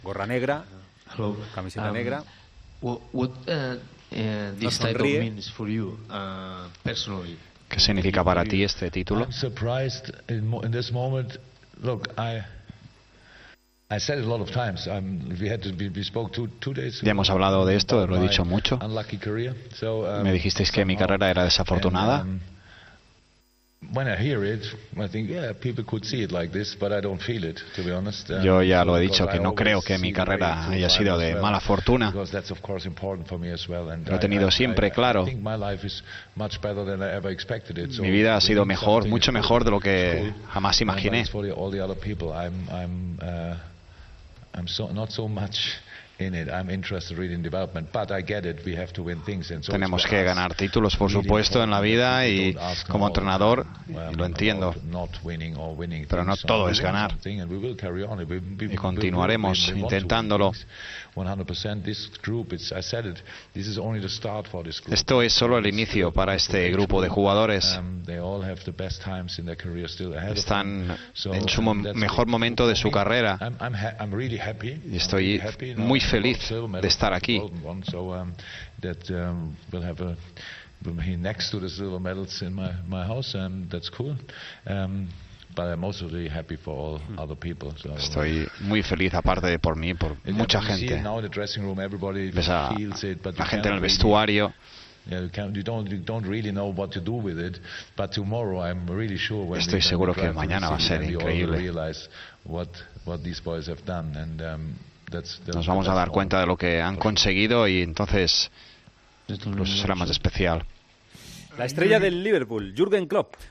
gorra negra, Hello. camiseta negra. What this title sonríe. means for you personally? ¿Qué significa para ti este título? I'm surprised in this moment. Look, I said it a lot of times. We spoke two days ago. Ya hemos hablado de esto, lo he dicho mucho. Unlucky career. So, Me dijisteis que mi carrera era desafortunada. When I hear it, I think, yeah, people could see it like this, but I don't feel it, to be honest. Yo ya lo he dicho, que no creo que mi carrera haya sido de mala fortuna. Because that's of course important for me as well. And Lo he tenido siempre claro. I think my life is much better than I ever expected it. So Mi vida ha sido mejor, something mucho is mejor de lo good. que jamás imaginé. For all the other people, I'm not so much in it. I'm interested really in development, but I get it. We have to win things, and so Tenemos que ganar títulos, por supuesto, en la vida y como entrenador, y lo entiendo. Pero no todo es ganar. Y continuaremos intentándolo. Esto es solo el inicio para este grupo de jugadores. Están en su mejor momento de su carrera. Y estoy muy feliz de estar aquí. Next to the silver medals in my house, that's cool. But I'm also really happy for all other people. So, estoy muy feliz, aparte de por mí, por mucha gente. Ves a la gente en el vestuario. Estoy seguro que mañana va a ser increíble. Nos vamos a dar cuenta de lo que han conseguido y entonces pues será más especial. La estrella del Liverpool, Jürgen Klopp,